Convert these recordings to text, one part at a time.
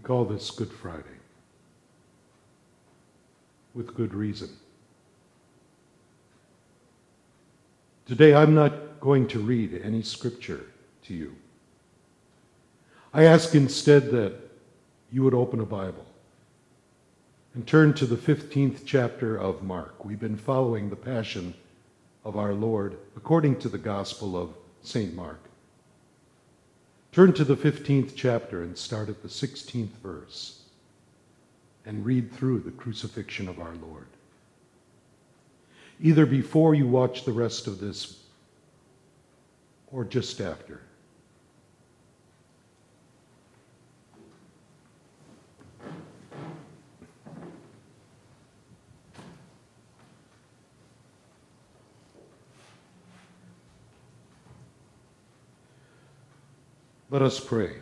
call this Good Friday, with good reason. Today I'm not going to read any scripture to you. I ask instead that you would open a Bible and turn to the 15th chapter of Mark. We've been following the Passion of our Lord according to the Gospel of St. Mark. Turn to the 15th chapter and start at the 16th verse and read through the crucifixion of our Lord. Either before you watch the rest of this or just after. Let us pray.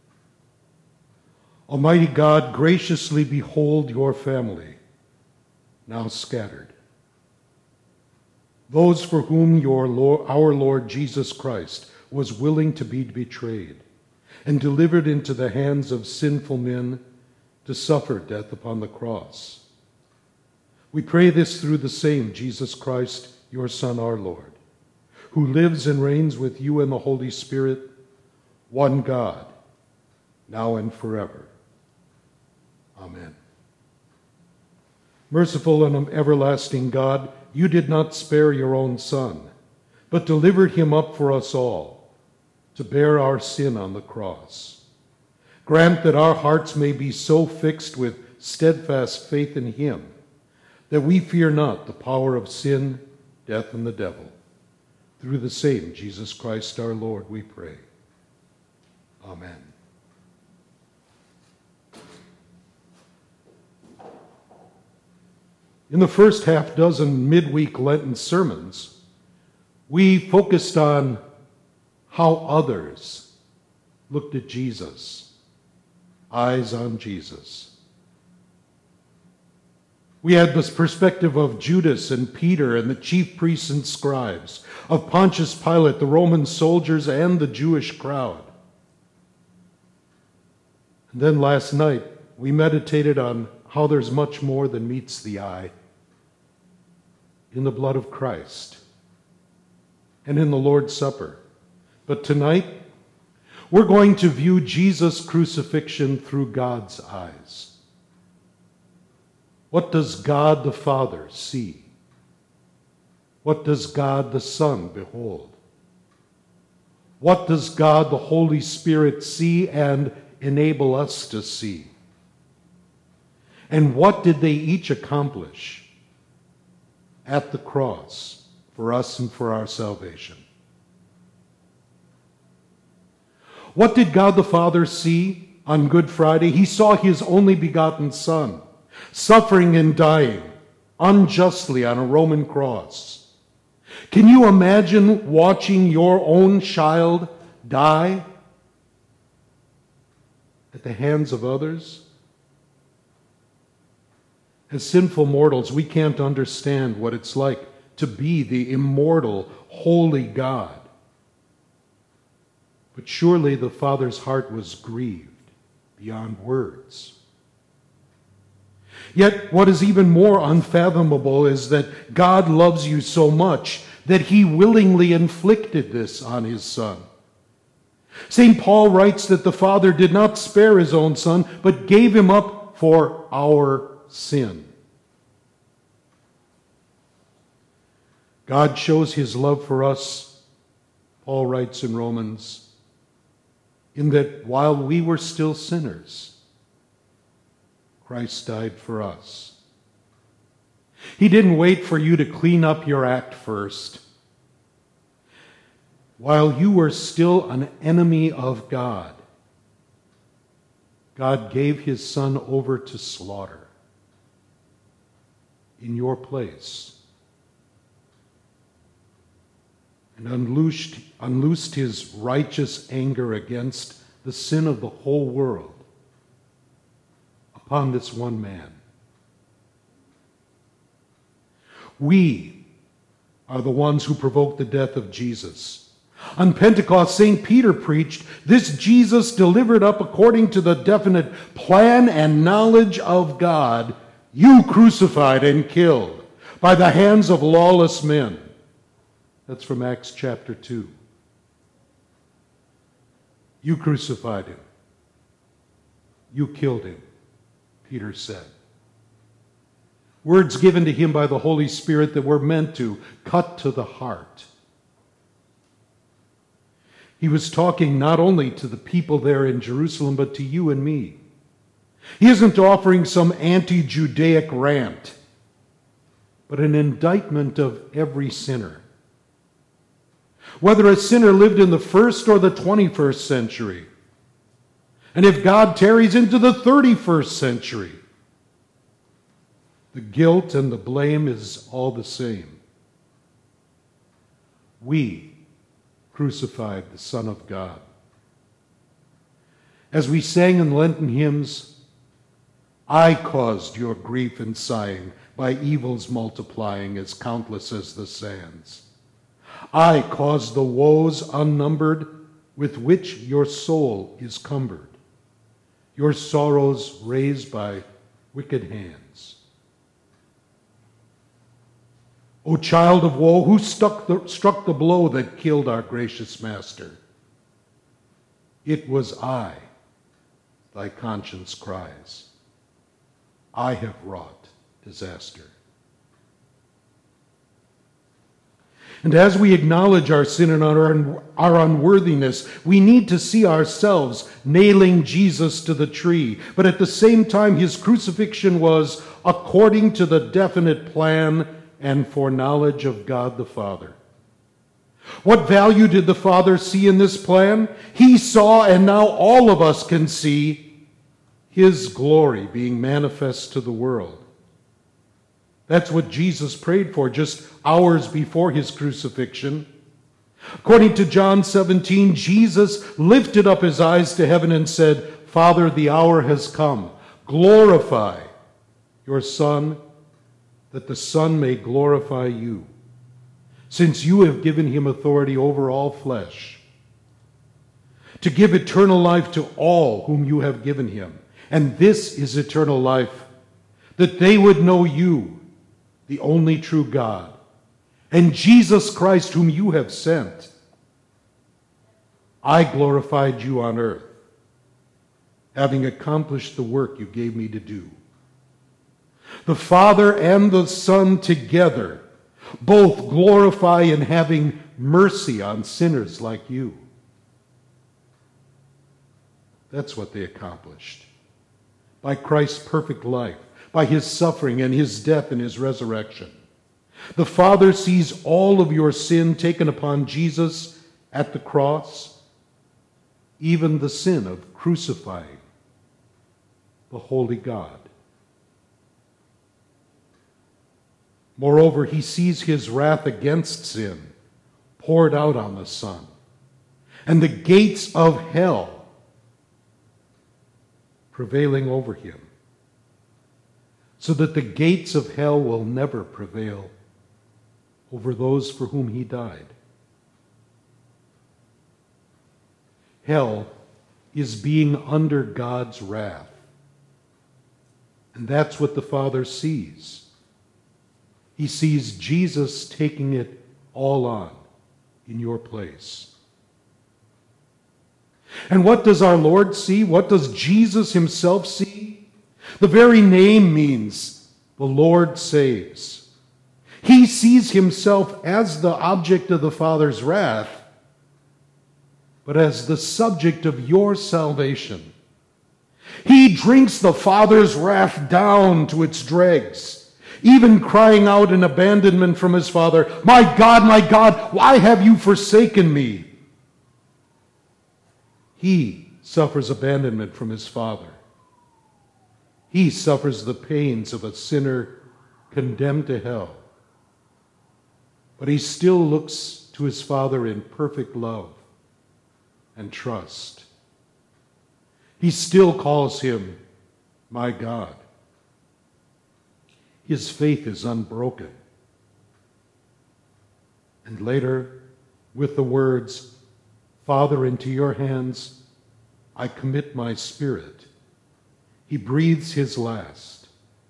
Almighty God, graciously behold your family, now scattered. Those for whom our Lord Jesus Christ was willing to be betrayed and delivered into the hands of sinful men to suffer death upon the cross. We pray this through the same Jesus Christ, your Son, our Lord, who lives and reigns with you in the Holy Spirit, one God, now and forever. Amen. Merciful and everlasting God, you did not spare your own Son, but delivered him up for us all, to bear our sin on the cross. Grant that our hearts may be so fixed with steadfast faith in him, that we fear not the power of sin, death, and the devil. Through the same Jesus Christ our Lord, we pray. Amen. In the first half dozen midweek Lenten sermons, we focused on how others looked at Jesus, eyes on Jesus. We had this perspective of Judas and Peter and the chief priests and scribes, of Pontius Pilate, the Roman soldiers, and the Jewish crowd. And then last night, we meditated on how there's much more than meets the eye in the blood of Christ and in the Lord's Supper. But tonight, we're going to view Jesus' crucifixion through God's eyes. What does God the Father see? What does God the Son behold? What does God the Holy Spirit see and enable us to see? And what did they each accomplish at the cross for us and for our salvation? What did God the Father see on Good Friday? He saw his only begotten Son suffering and dying unjustly on a Roman cross. Can you imagine watching your own child die at the hands of others? As sinful mortals, we can't understand what it's like to be the immortal, holy God. But surely the Father's heart was grieved beyond words. Yet what is even more unfathomable is that God loves you so much that he willingly inflicted this on his Son. St. Paul writes that the Father did not spare his own Son, but gave him up for our sin. God shows his love for us, Paul writes in Romans, in that while we were still sinners, Christ died for us. He didn't wait for you to clean up your act first. While you were still an enemy of God, God gave his Son over to slaughter in your place and unloosed his righteous anger against the sin of the whole world upon this one man. We are the ones who provoked the death of Jesus. On Pentecost, St. Peter preached, "This Jesus delivered up according to the definite plan and knowledge of God, you crucified and killed by the hands of lawless men." That's from Acts chapter 2. You crucified him. You killed him, Peter said. Words given to him by the Holy Spirit that were meant to cut to the heart. He was talking not only to the people there in Jerusalem, but to you and me. He isn't offering some anti-Judaic rant, but an indictment of every sinner. Whether a sinner lived in the 1st or the 21st century, and if God tarries into the 31st century, the guilt and the blame is all the same. We crucified the Son of God. As we sang in Lenten hymns, I caused your grief and sighing by evils multiplying as countless as the sands. I caused the woes unnumbered with which your soul is cumbered, your sorrows raised by wicked hands. O child of woe, who struck the blow that killed our gracious Master? It was I, thy conscience cries. I have wrought disaster. And as we acknowledge our sin and our unworthiness, we need to see ourselves nailing Jesus to the tree. But at the same time, his crucifixion was according to the definite plan and foreknowledge of God the Father. What value did the Father see in this plan? He saw, and now all of us can see, his glory being manifest to the world. That's what Jesus prayed for just hours before his crucifixion. According to John 17, Jesus lifted up his eyes to heaven and said, "Father, the hour has come. Glorify your Son, that the Son may glorify you, since you have given him authority over all flesh, to give eternal life to all whom you have given him. And this is eternal life, that they would know you, the only true God, and Jesus Christ whom you have sent. I glorified you on earth, having accomplished the work you gave me to do." The Father and the Son together both glorify in having mercy on sinners like you. That's what they accomplished. By Christ's perfect life, by his suffering and his death and his resurrection. The Father sees all of your sin taken upon Jesus at the cross, even the sin of crucifying the holy God. Moreover, he sees his wrath against sin poured out on the Son, and the gates of hell prevailing over him, so that the gates of hell will never prevail over those for whom he died. Hell is being under God's wrath, and that's what the Father sees. He sees Jesus taking it all on in your place. And what does our Lord see? What does Jesus himself see? The very name means the Lord saves. He sees himself as the object of the Father's wrath, but as the subject of your salvation. He drinks the Father's wrath down to its dregs, even crying out in abandonment from his Father, my God, why have you forsaken me?" He suffers abandonment from his Father. He suffers the pains of a sinner condemned to hell. But he still looks to his Father in perfect love and trust. He still calls him, my God. His faith is unbroken. And later, with the words, Father, into your hands I commit my spirit. He breathes his last.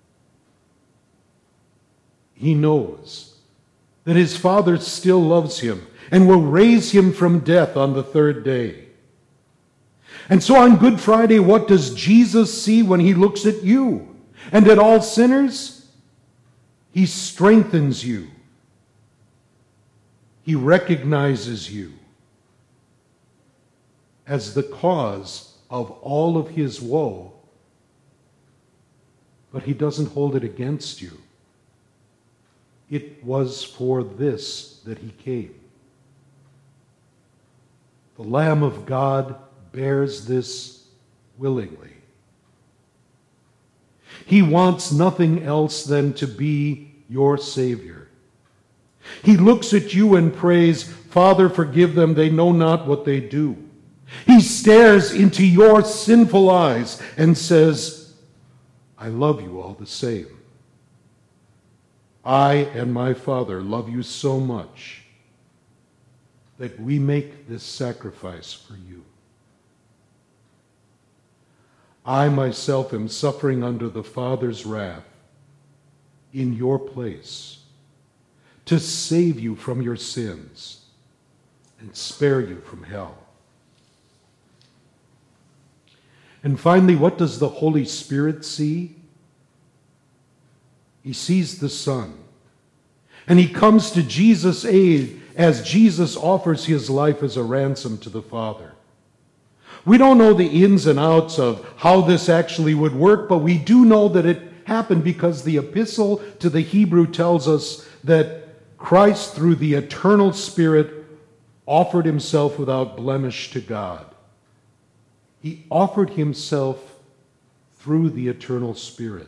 He knows that his Father still loves him and will raise him from death on the third day. And so on Good Friday, what does Jesus see when he looks at you and at all sinners? He strengthens you. He recognizes you as the cause of all of his woe, but he doesn't hold it against you. It was for this that he came. The Lamb of God bears this willingly. He wants nothing else than to be your Savior. He looks at you and prays, Father, forgive them, they know not what they do. He stares into your sinful eyes and says, I love you all the same. I and my Father love you so much that we make this sacrifice for you. I myself am suffering under the Father's wrath in your place to save you from your sins and spare you from hell. And finally, what does the Holy Spirit see? He sees the Son. And he comes to Jesus' aid as Jesus offers his life as a ransom to the Father. We don't know the ins and outs of how this actually would work, but we do know that it happened because the epistle to the Hebrew tells us that Christ, through the eternal Spirit, offered himself without blemish to God. He offered himself through the eternal Spirit.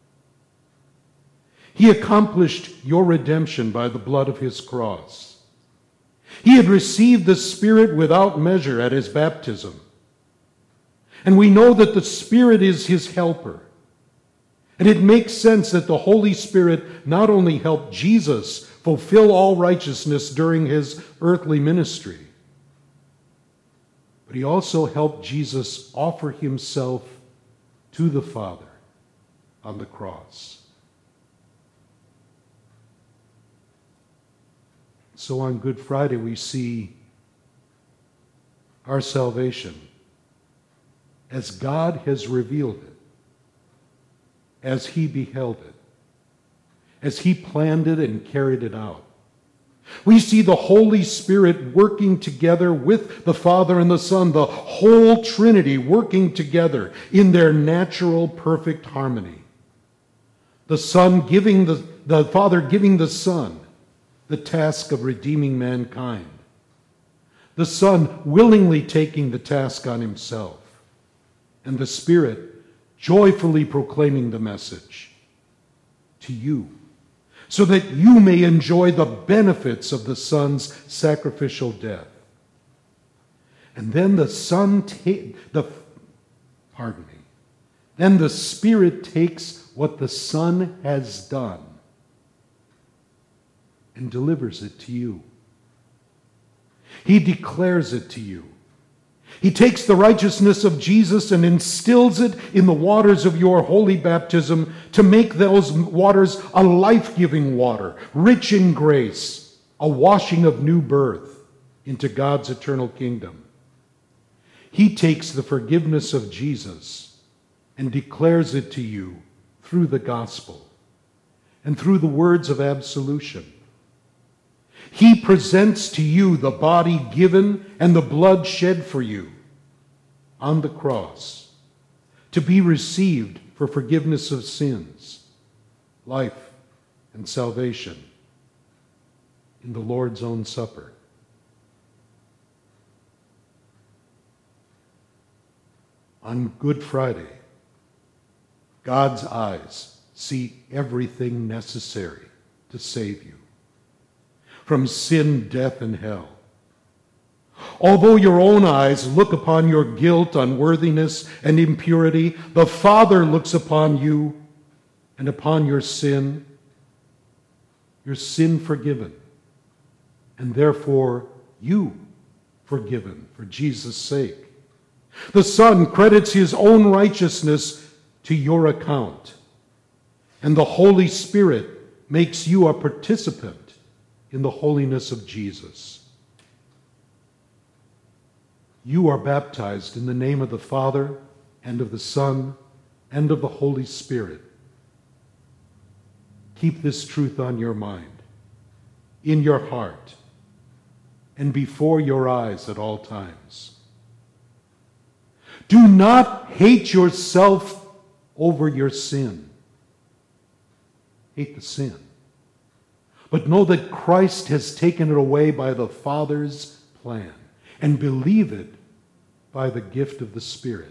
He accomplished your redemption by the blood of his cross. He had received the Spirit without measure at his baptism. And we know that the Spirit is his helper. And it makes sense that the Holy Spirit not only helped Jesus fulfill all righteousness during his earthly ministry, but he also helped Jesus offer himself to the Father on the cross. So on Good Friday, we see our salvation as God has revealed it, as he beheld it, as he planned it and carried it out. We see the Holy Spirit working together with the Father and the Son, the whole Trinity working together in their natural, perfect harmony. The Father giving the Son the task of redeeming mankind. The Son willingly taking the task on himself. And the Spirit joyfully proclaiming the message to you, so that you may enjoy the benefits of the Son's sacrificial death. And then the Spirit takes what the Son has done and delivers it to you. He declares it to you. He takes the righteousness of Jesus and instills it in the waters of your holy baptism to make those waters a life-giving water, rich in grace, a washing of new birth into God's eternal kingdom. He takes the forgiveness of Jesus and declares it to you through the gospel and through the words of absolution. He presents to you the body given and the blood shed for you on the cross to be received for forgiveness of sins, life, and salvation in the Lord's own supper. On Good Friday, God's eyes see everything necessary to save you from sin, death, and hell. Although your own eyes look upon your guilt, unworthiness, and impurity, the Father looks upon you and upon your sin forgiven, and therefore you forgiven for Jesus' sake. The Son credits his own righteousness to your account. And the Holy Spirit makes you a participant in the holiness of Jesus. You are baptized in the name of the Father, and of the Son, and of the Holy Spirit. Keep this truth on your mind, in your heart, and before your eyes at all times. Do not hate yourself over your sin. Hate the sin. But know that Christ has taken it away by the Father's plan, and believe it by the gift of the Spirit.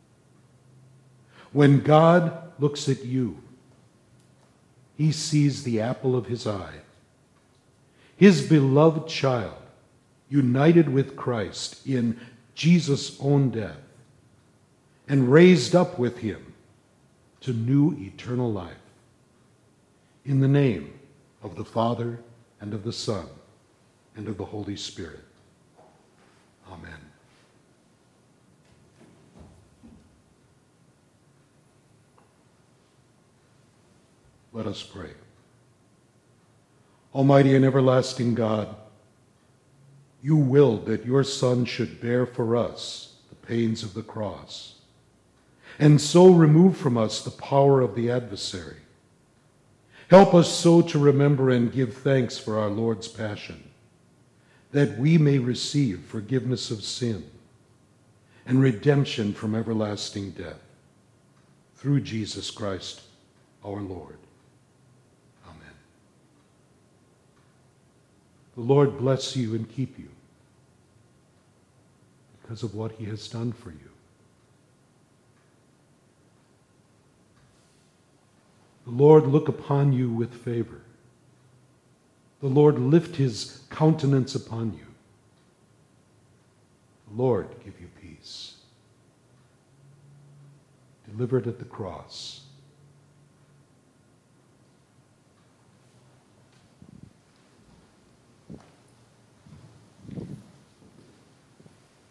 When God looks at you, he sees the apple of his eye, his beloved child, united with Christ in Jesus' own death, and raised up with him to new eternal life. In the name of the Father, and of the Son, and of the Holy Spirit. Amen. Let us pray. Almighty and everlasting God, you willed that your Son should bear for us the pains of the cross, and so remove from us the power of the adversary. Help us so to remember and give thanks for our Lord's passion, that we may receive forgiveness of sin and redemption from everlasting death, through Jesus Christ our Lord. Amen. The Lord bless you and keep you because of what he has done for you. The Lord look upon you with favor. The Lord lift his countenance upon you. The Lord give you peace. Delivered at the cross.